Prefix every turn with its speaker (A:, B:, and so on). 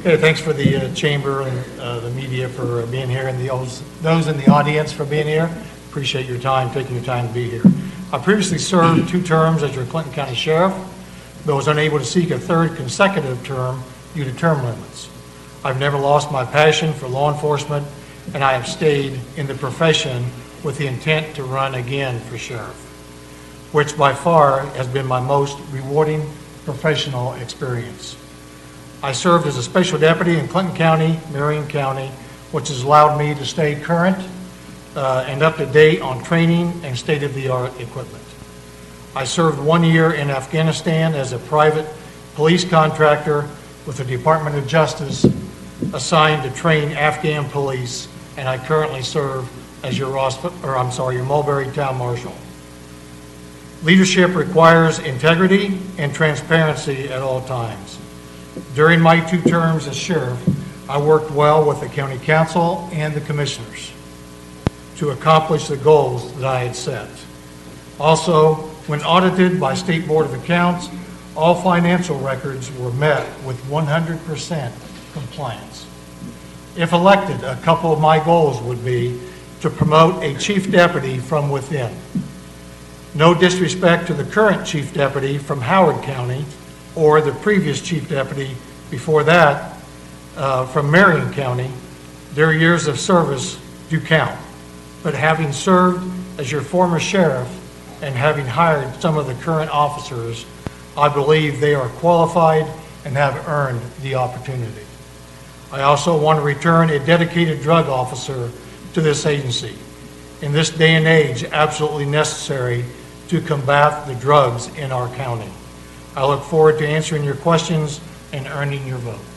A: Hey, thanks for the chamber and the media for being here, and those in the audience for being here. Appreciate your time, taking your time to be here. I previously served 2 terms as your Clinton County Sheriff, but was unable to seek a 3rd consecutive term due to term limits. I've never lost my passion for law enforcement, and I have stayed in the profession with the intent to run again for sheriff, which by far has been my most rewarding professional experience. I served as a special deputy in Clinton County, Marion County, which has allowed me to stay current and up to date on training and state-of-the-art equipment. I served 1 year in Afghanistan as a private police contractor with the Department of Justice assigned to train Afghan police, and I currently serve as your Mulberry Town Marshal. Leadership requires integrity and transparency at all times. During my 2 terms as sheriff, I worked well with the county council and the commissioners to accomplish the goals that I had set. Also, when audited by State Board of Accounts, all financial records were met with 100% compliance. If elected, a couple of my goals would be to promote a chief deputy from within. No disrespect to the current chief deputy from Howard County or the previous chief deputy before that from Marion County. Their years of service do count. But having served as your former sheriff and having hired some of the current officers, I believe they are qualified and have earned the opportunity. I also want to return a dedicated drug officer to this agency. In this day and age, absolutely necessary to combat the drugs in our county. I look forward to answering your questions and earning your vote.